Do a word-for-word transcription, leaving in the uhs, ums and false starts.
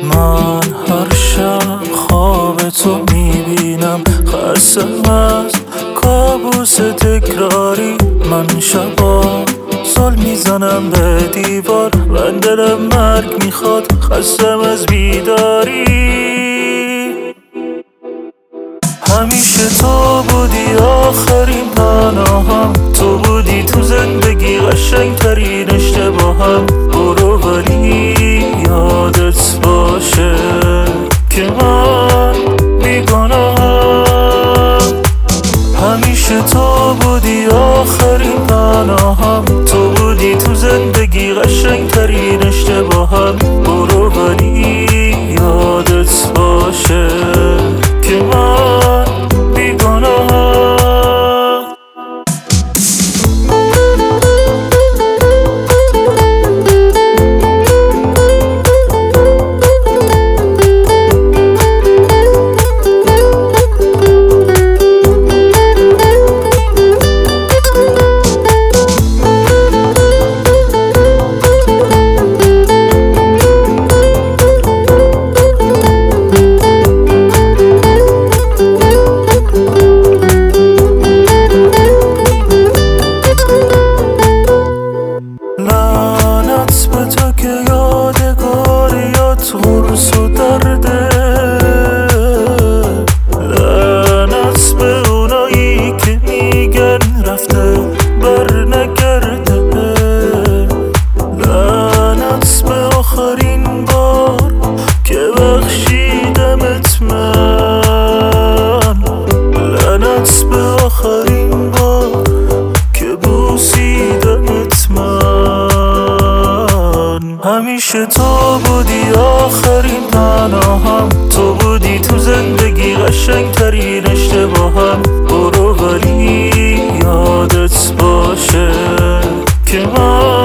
من هر شب خواب تو میبینم، خستم از کابوس تکراری. من شبا زل میزنم به دیوار، من دلم مرگ میخواد، خستم از بیداری. همیشه تو بودی آخرین پناهم، تو بودی تو زندگی قشنگترین اشتباهم. برو ولی یادت باشه که من بیگناهم. همیشه تو بودی آخرین پناهم، تو بودی تو زندگی قشنگترین اشتباهم. برو ولی یادت باشه که من بیگناهم. لعنت به تو که یادگاریات غرس و درده، لعنت به اونایی که میگن رفته بر نگرده، لعنت به آخرین بار که بخشیدمت من، لعنت به آخرین بار که بوسیدمت من. همیشه تو بودی آخرین پناهم، تو بودی تو زندگی قشنگترین اشتباهم. برو ولی یادت باشه که من